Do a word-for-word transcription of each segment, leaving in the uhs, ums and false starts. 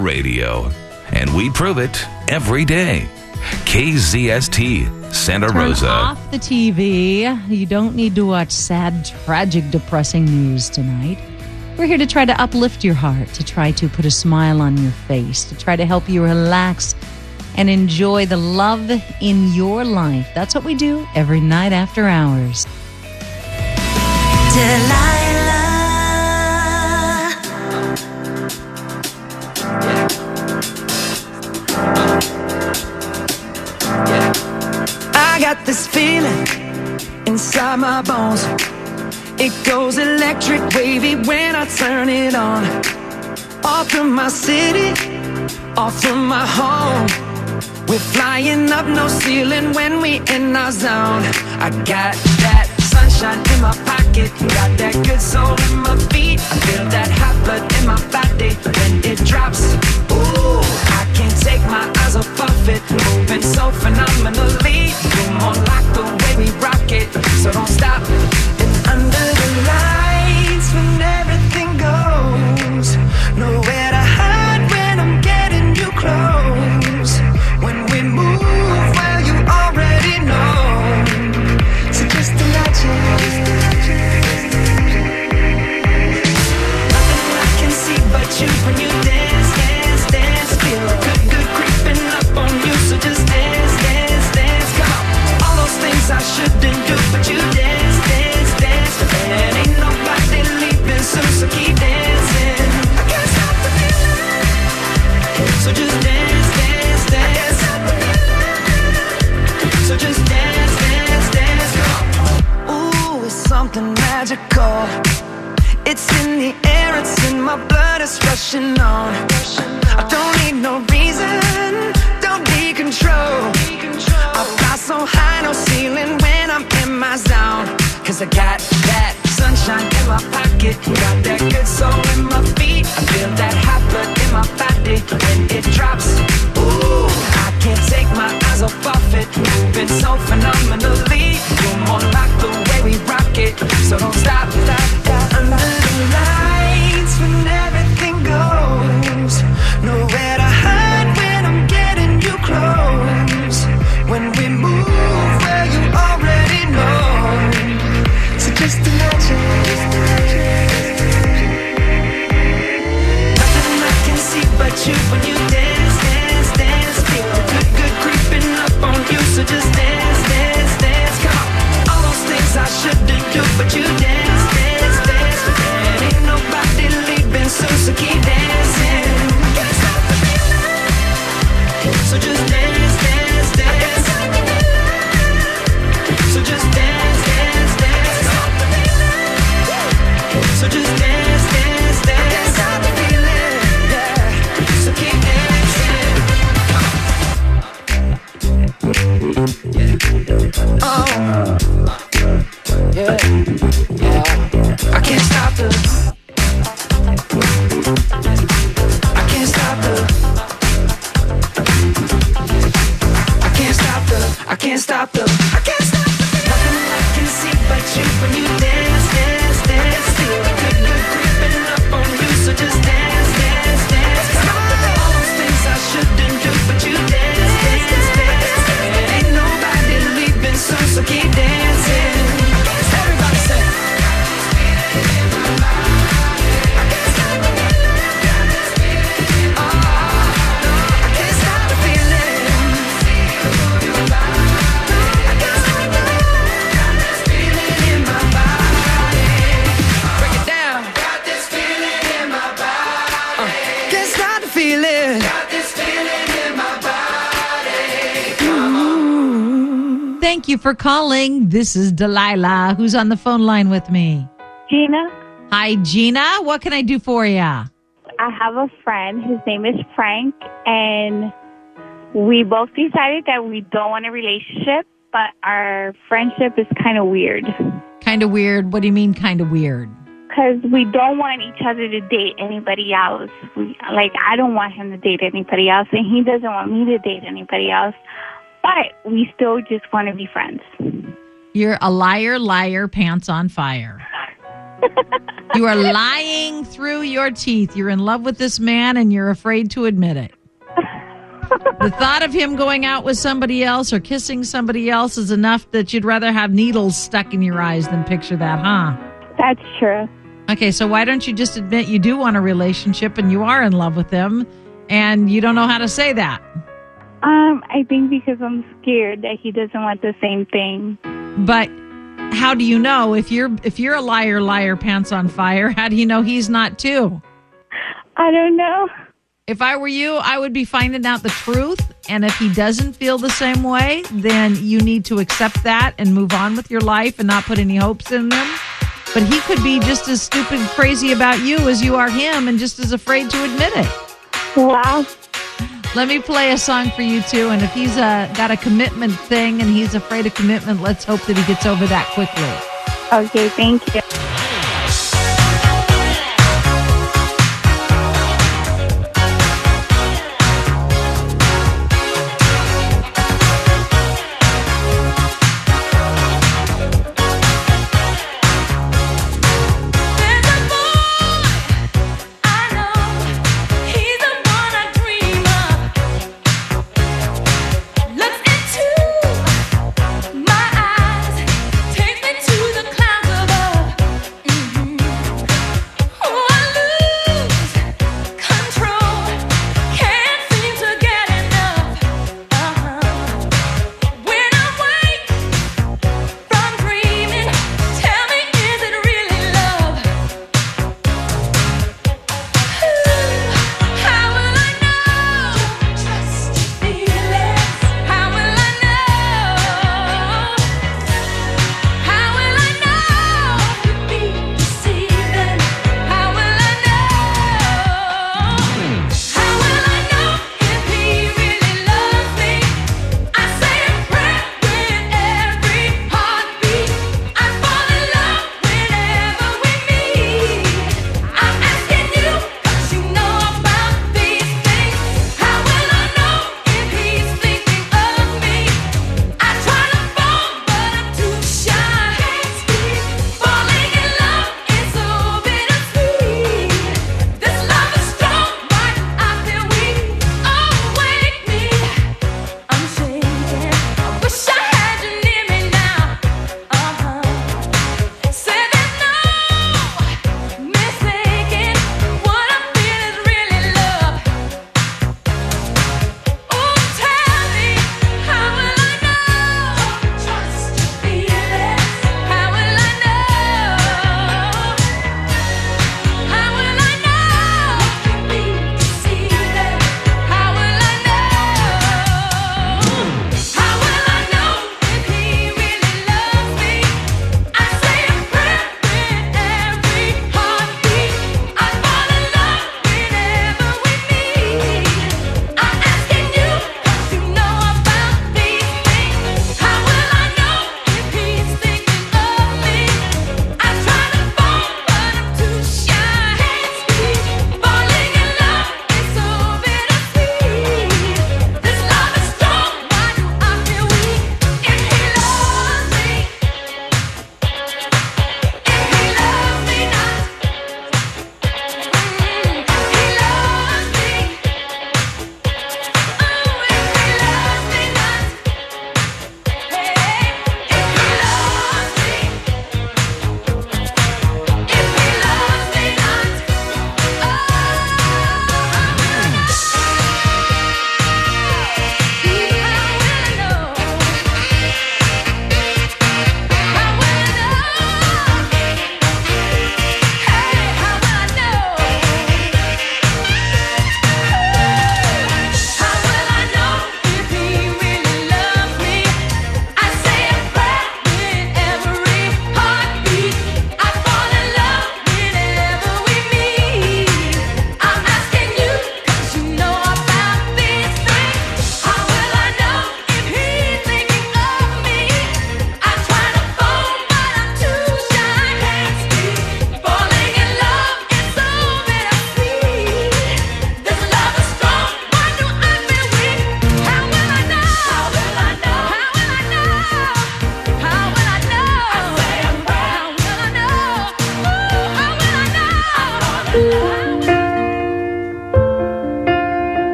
Radio. And we prove it every day. K Z S T, Santa Turn Rosa. off the T V. You don't need to watch sad, tragic, depressing news tonight. We're here to try to uplift your heart, to try to put a smile on your face, to try to help you relax and enjoy the love in your life. That's what we do every night after hours. Delilah. I got this feeling inside my bones. It goes electric wavy when I turn it on. Off from my city, off from my home. We're flying up, no ceiling when we in our zone. I got that sunshine in my pocket, got that good soul in my feet. I feel that hot blood in my body when it drops. Ooh, I can't take my eyes off of it, moving so phenomenally. You're more like the way we rock it, so don't stop. And under the lights when everything goes, nowhere to hide when I'm getting you close. When we move, well, you already know. So just imagine. Nothing I can see but you when you dance, dance, dance. Feel good, good creeping up on you. So just dance, dance, dance. Come on. All those things I shouldn't do, but you dance, dance, dance. And ain't nobody leaving soon, so keep dancing. I can't stop the feeling. So just dance, dance, dance. So just dance, dance, dance. Ooh, it's something magical. It's in the air, it's in my blood, it's rushing on. I don't need no reason, don't need control. I fly so high, no ceiling when I'm in my zone. Cause I got that sunshine in my pocket, got that good soul in my feet. I feel that hot blood in my body when it drops. Ooh, I can't take my eyes off of it, moving so phenomenally. You're more like the way we rock it, so don't stop, stop, stop. Under the lights when everything goes, nowhere to hide when I'm getting you close. When we move, well, you already know. So just imagine. Nothing I can see but you when you dance, dance, dance. Feel good, good creeping up on you. So just dance, dance, dance. Come on. All those things I shouldn't do, but you dance, dance, dance. And ain't nobody leaving soon, so keep dancing. I can't stop the feeling. So just dance, dance, dance. So just dance, dance, dance. So just dance, dance, dance. I can't stop the feeling, yeah. So keep dancing. Oh, yeah, yeah. I can't stop the. I can't stop the. I can't stop the. I can't stop the. I can't stop the. Nothing I can see but you when you dance, dance, dance. Feel good, good creeping up on you, so just dance, dance, dance. All those things I shouldn't do, but you dance, dance, dance. And ain't nobody leaving soon, so keep dancing. Everybody say. Thank you for calling. This is Delilah, who's on the phone line with me. Gina, Hi, Gina. What can I do for you? I have a friend. His name is Frank, and we both decided that we don't want a relationship, but our friendship is kind of weird. Kind of weird. What do you mean kind of weird? Because we don't want each other to date anybody else. We, like, I don't want him to date anybody else, and he doesn't want me to date anybody else. But we still just want to be friends. You're a liar, liar, pants on fire. You are lying through your teeth. You're in love with this man and you're afraid to admit it. The thought of him going out with somebody else or kissing somebody else is enough that you'd rather have needles stuck in your eyes than picture that, huh? That's true. Okay, so why don't you just admit you do want a relationship and you are in love with him and you don't know how to say that? Um, I think because I'm scared that he doesn't want the same thing. But how do you know if you're if you're a liar, liar, pants on fire? How do you know he's not too? I don't know. If I were you, I would be finding out the truth. And if he doesn't feel the same way, then you need to accept that and move on with your life and not put any hopes in them. But he could be just as stupid and crazy about you as you are him and just as afraid to admit it. Wow. Let me play a song for you, too. And if he's uh, got a commitment thing and he's afraid of commitment, let's hope that he gets over that quickly. Okay, thank you. My eyes take me to the clouds above.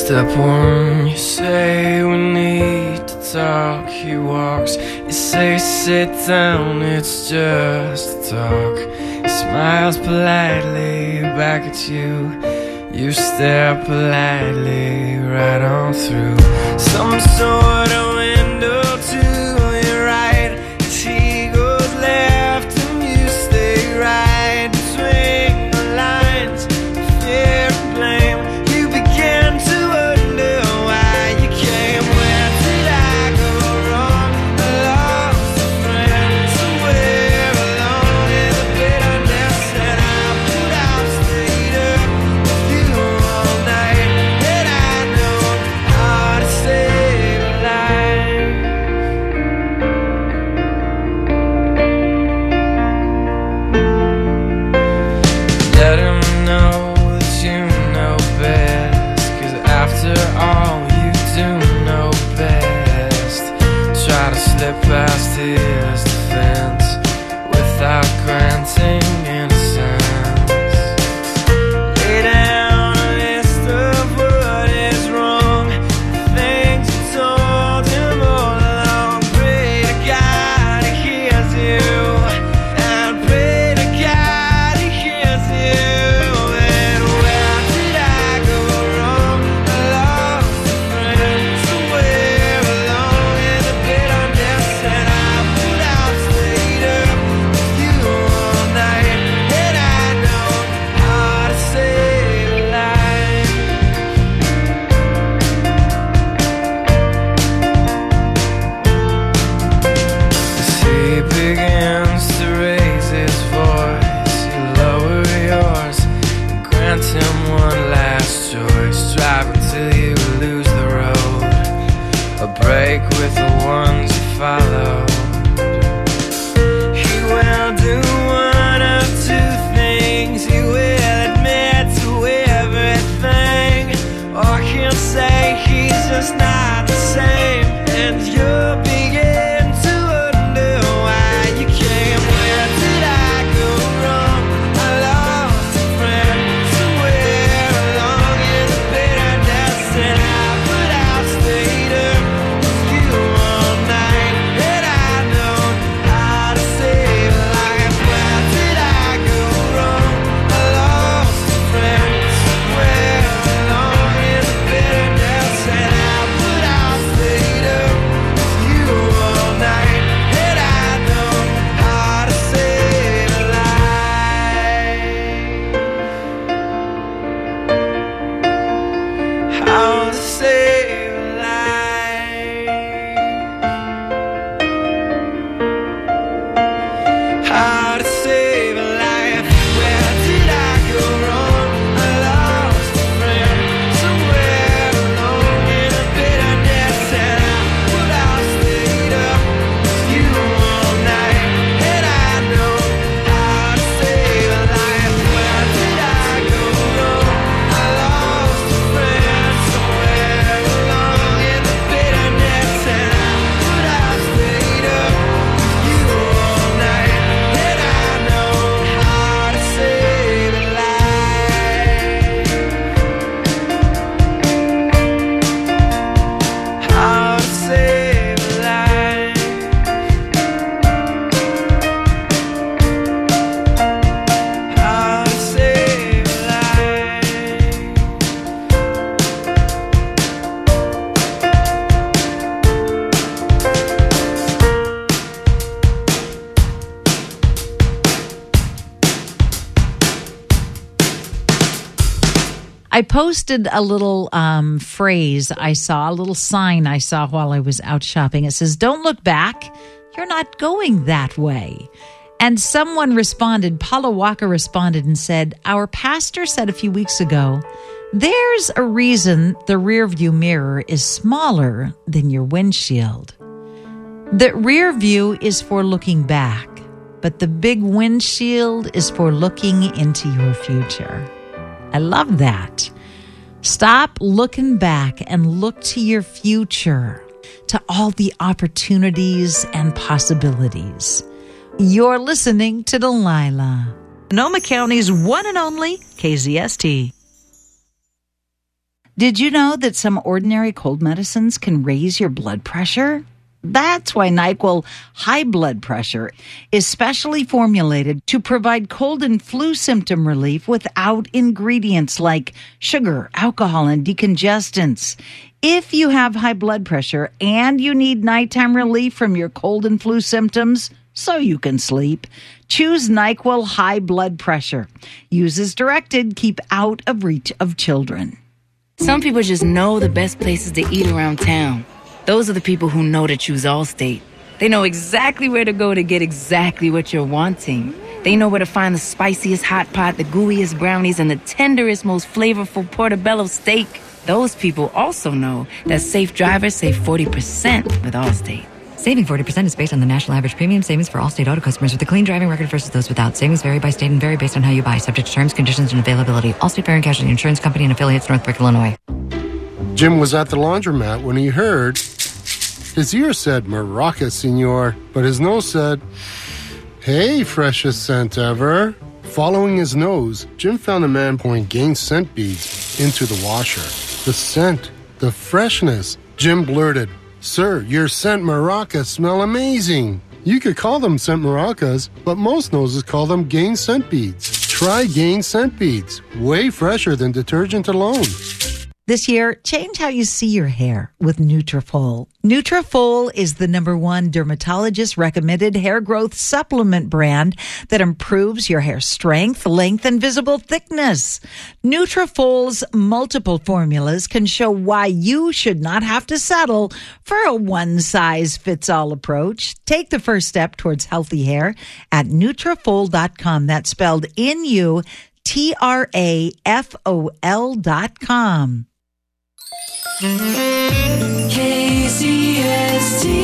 Step one, you say we need to talk. He walks, you say sit down, it's just a talk. He smiles politely back at you. You stare politely right on through some sort of window to your right. As he goes left and you stay right between the lines of fear and blame. You begin to wonder why you came. Where did I go wrong? I lost a friend somewhere alone in the bitterness, and I put out stayed up with you all night. And I know how to save a life. Let him know that you know best, 'cause after all you do know best. Try to slip past his defense without granting innocence. Lay down a list of what is wrong, the things you told him all along. Pray to God he hears you, and pray to God he hears you. And where did I go wrong? I lost a friend somewhere alone in the bitterness, and I put out stayed up with you all night. And I know how to save a life. As he begins to raise his voice, you lower yours and grant him one last choice. Drive until you lose the road, a break with the ones you follow. He will do one of two things. He will admit to everything, or he'll say he's just not the same, and you'll begin to wonder why you came. Where did I go wrong? I lost a friend somewhere along in the bitterness, and I put out stayed up with you all night. And I know how to save a life. Where did I go wrong? I lost a friend somewhere along in the bitterness, and I put out stayed up with you all night. And I know how to save a life. How to save a life. How to save a life. Where did I go wrong? I lost a friend somewhere alone in the bitterness, and I put out stayed up with you all night. And I know how to save a life. Where did I go wrong? I lost a friend somewhere along in the bitterness, and I put out stayed up with you all night. And I know how to save a life. How to save a life. How to save a life. I posted a little um, phrase I saw, a little sign I saw while I was out shopping. It says, "Don't look back. You're not going that way." And someone responded, Paula Walker responded and said, "Our pastor said a few weeks ago, there's a reason the rearview mirror is smaller than your windshield. The rear view is for looking back, but the big windshield is for looking into your future." I love that. Stop looking back and look to your future, to all the opportunities and possibilities. You're listening to Delilah, Sonoma County's one and only K Z S T. Did you know that some ordinary cold medicines can raise your blood pressure? That's why NyQuil High Blood Pressure is specially formulated to provide cold and flu symptom relief without ingredients like sugar, alcohol, and decongestants. If you have high blood pressure and you need nighttime relief from your cold and flu symptoms so you can sleep, choose NyQuil High Blood Pressure. Use as directed. Keep out of reach of children. Some people just know the best places to eat around town. Those are the people who know to choose Allstate. They know exactly where to go to get exactly what you're wanting. They know where to find the spiciest hot pot, the gooeyest brownies, and the tenderest, most flavorful portobello steak. Those people also know that safe drivers save forty percent with Allstate. Saving forty percent is based on the national average premium savings for Allstate auto customers with a clean driving record versus those without. Savings vary by state and vary based on how you buy, subject to terms, conditions, and availability. Allstate Fire and Casualty Insurance Company and affiliates, Northbrook, Illinois. Jim was at the laundromat when he heard his ear said, "Maraca, senor," but his nose said, "Hey, freshest scent ever." Following his nose, Jim found a man pouring Gain scent beads into the washer. The scent, the freshness. Jim blurted, "Sir, your scent maracas smell amazing." You could call them scent maracas, but most noses call them Gain scent beads. Try Gain scent beads. Way fresher than detergent alone. This year, change how you see your hair with Nutrafol. Nutrafol is the number one dermatologist-recommended hair growth supplement brand that improves your hair strength, length, and visible thickness. Nutrafol's multiple formulas can show why you should not have to settle for a one-size-fits-all approach. Take the first step towards healthy hair at Nutrafol dot com. That's spelled N U T R A F O L dot com. K C S T.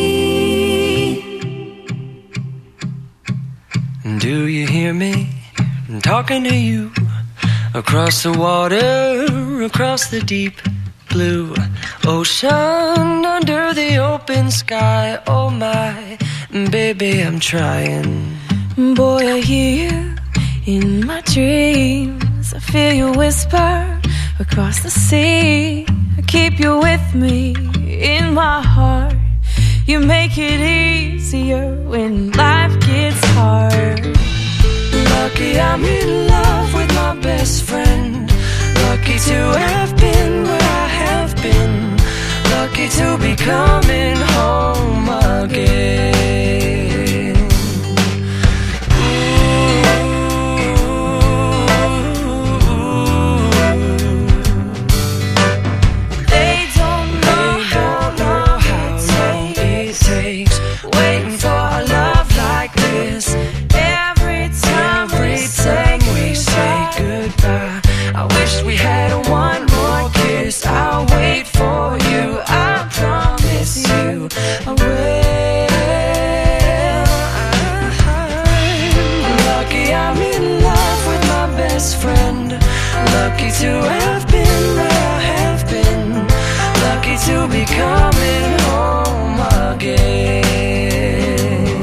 Do you hear me? I'm talking to you across the water, across the deep blue ocean, under the open sky. Oh my, baby, I'm trying. Boy, I hear you in my dreams. I feel you whisper across the sea. I keep you with me in my heart. You make it easier when life gets hard. Lucky I'm in love with my best friend. Lucky to have been where I have been. Lucky to be coming home again. To have been where I have been. Lucky to be coming home again.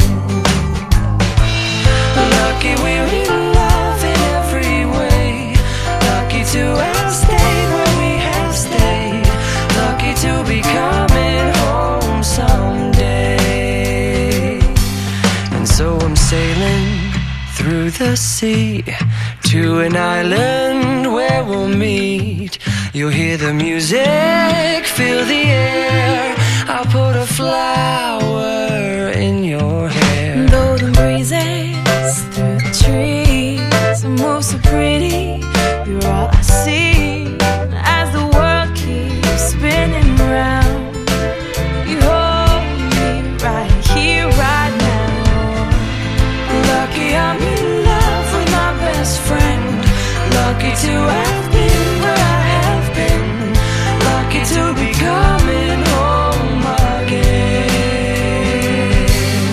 Lucky we're in love in every way. Lucky to have stayed where we have stayed. Lucky to be coming home someday. And so I'm sailing through the sea to an island where we'll meet. You'll hear the music, feel the air. I'll put a flower in your hair. Golden breezes through the trees move so pretty. You're all I see as the world keeps spinning round. You hold me right here, right now. Lucky I'm in love with my best friend. Lucky to have been where I have been. Lucky to be coming home again.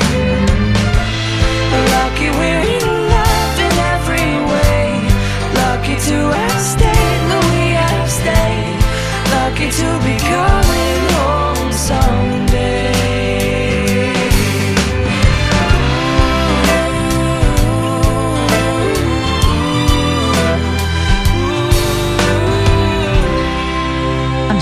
Lucky we're in love in every way. Lucky to have stayed where we have stayed. Lucky to be coming home someday.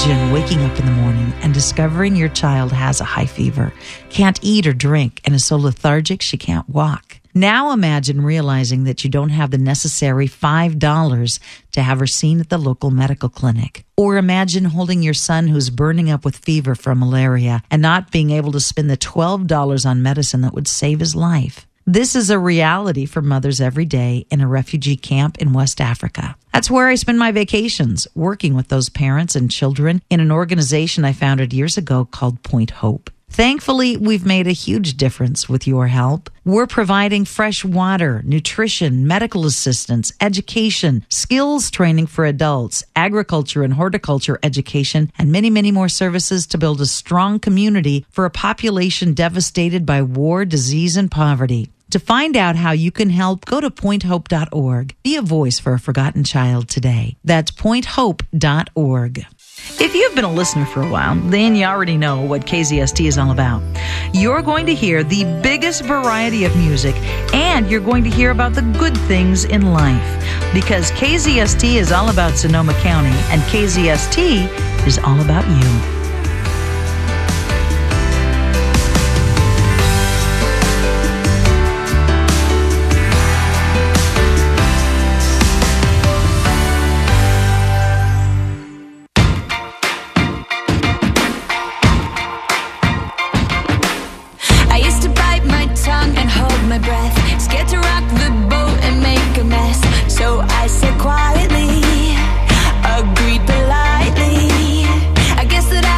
Imagine waking up in the morning and discovering your child has a high fever, can't eat or drink, and is so lethargic she can't walk. Now imagine realizing that you don't have the necessary five dollars to have her seen at the local medical clinic. Or imagine holding your son who's burning up with fever from malaria and not being able to spend the twelve dollars on medicine that would save his life. This is a reality for mothers every day in a refugee camp in West Africa. That's where I spend my vacations, working with those parents and children in an organization I founded years ago called Point Hope. Thankfully, we've made a huge difference with your help. We're providing fresh water, nutrition, medical assistance, education, skills training for adults, agriculture and horticulture education, and many, many more services to build a strong community for a population devastated by war, disease, and poverty. To find out how you can help, go to point hope dot org. Be a voice for a forgotten child today. That's point hope dot org. If you've been a listener for a while, then you already know what K Z S T is all about. You're going to hear the biggest variety of music, and you're going to hear about the good things in life. Because K Z S T is all about Sonoma County, and K Z S T is all about you. Quietly, agreed politely. I guess that I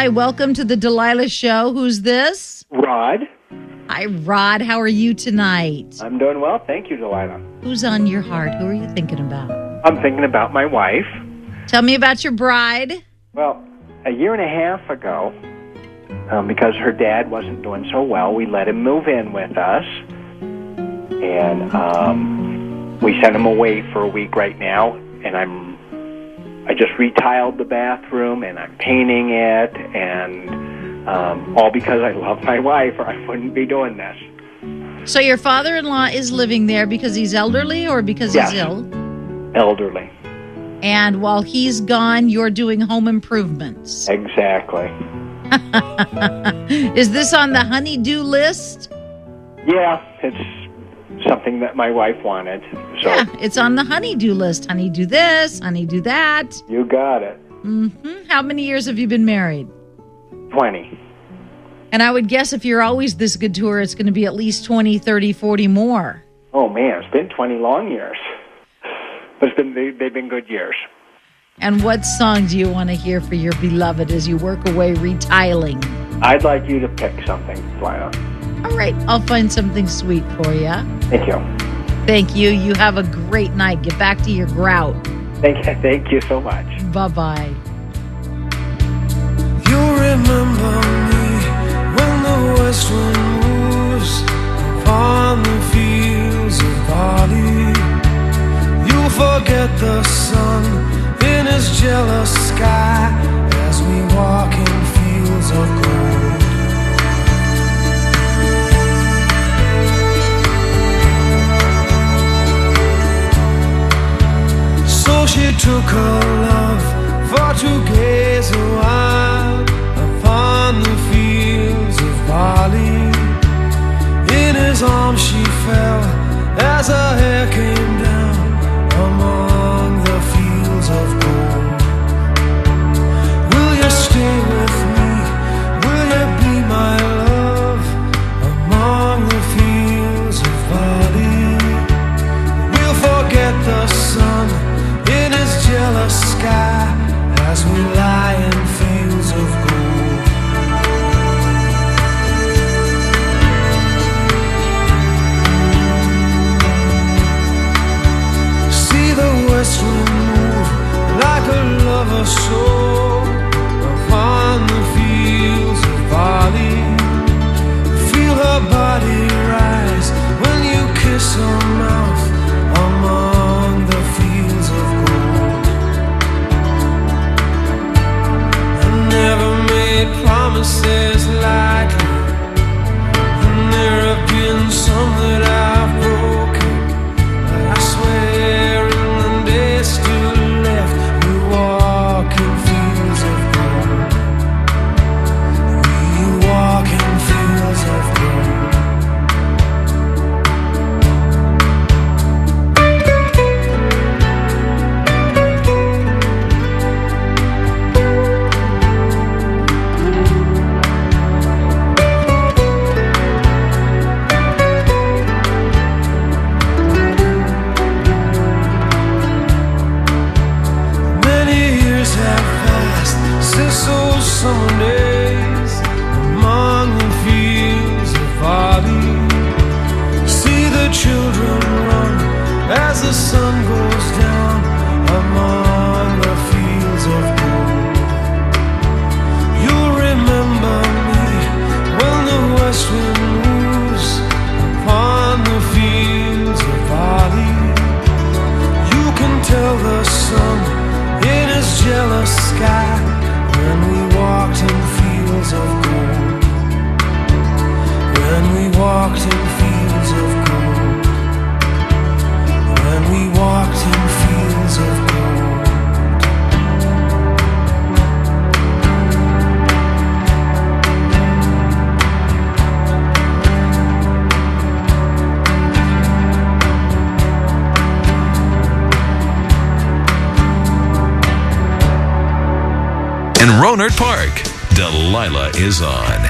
Hi, welcome to the Delilah Show. Who's this? Rod. Hi, Rod. How are you tonight? I'm doing well. Thank you, Delilah. Who's on your heart? Who are you thinking about? I'm thinking about my wife. Tell me about your bride. Well, a year and a half ago, um, because her dad wasn't doing so well, we let him move in with us. And um, we sent him away for a week right now. And I'm, I just retiled the bathroom, and I'm painting it, and um, all because I love my wife, or I wouldn't be doing this. So your father-in-law is living there because he's elderly or because Yes. he's ill? Elderly. And while he's gone, you're doing home improvements. Exactly. Is this on the honey-do list? Yeah, it's something that my wife wanted. So Yeah, it's on the honey-do list. Honey, do this. Honey, do that. you got it. Mm-hmm. How many years have you been married? twenty. And I would guess if you're always this good to her, it's going to be at least twenty, thirty, forty more. Oh, man, it's been twenty long years. But it's been, they, they've been good years. And what song do you want to hear for your beloved as you work away retiling? I'd like you to pick something, Lila. All right, I'll find something sweet for you. Thank you. Thank you. You have a great night. Get back to your grout. Thank you, thank you so much. Bye-bye. You'll remember me when the west wind moves upon the fields of barley. You'll forget the sun in his jealous sky as we walk in fields of gold. So she took her love for to gaze a while upon the fields of barley. In his arms she fell as her hair came down among the fields of gold. Will you stay with me? Will you be my love among the fields of barley? We'll forget the sun in his jealous sky as we lie in fields of gold. See the west wind move like a lover's soul upon the fields of barley. Feel her body rise when you kiss her mouth among the fields of gold. I never made promises lightly, and there have been some that I've broken. But I swear in the days still left, we walk in fields of gold. We walk in fields of gold. Many years have passed since those summer days among the fields of barley. See the children run as the sun goes down among the fields of gold. You'll remember me when the west wind moves upon the fields of barley. You can tell the sun in his jealous sky when we walked in fields of gold. When we walked in fields of gold. When we walked in fields of gold. In Rohnert Park, Delilah is on.